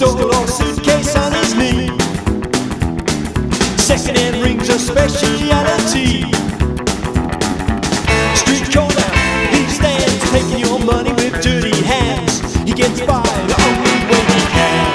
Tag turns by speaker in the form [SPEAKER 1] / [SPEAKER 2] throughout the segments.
[SPEAKER 1] store suitcase on his knee. Second-hand rings are speciality. Street corner, he stands taking your money with dirty hands. He gets by the only way he can.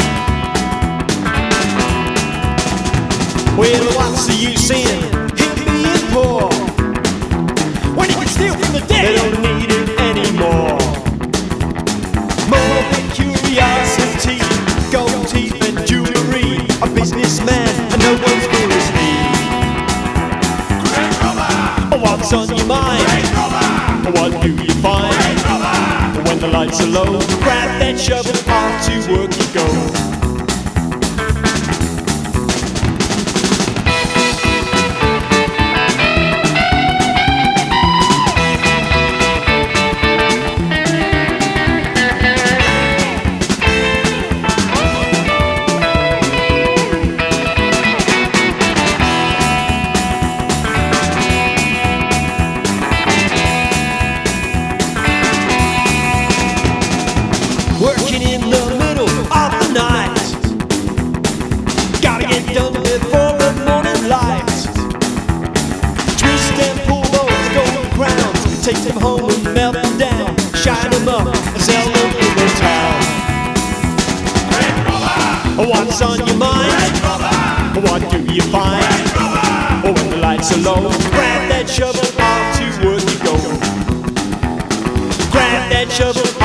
[SPEAKER 1] Well, what's the use in him being poor when he can steal from the dead? They don't need it anymore. More curiosity, gold teeth and jewelry. A businessman and no one's for his need. What's on your mind? What do you find? When the lights are low, grab that shovel, off to work you go. Working in the middle of the night, gotta get done before the morning light. Twist and pull those golden crowns, take them home and melt them down, shine them up and sell them in the town. What's on your mind? What do you find? When the lights are low, grab that shovel, off to work you go. Grab that shovel.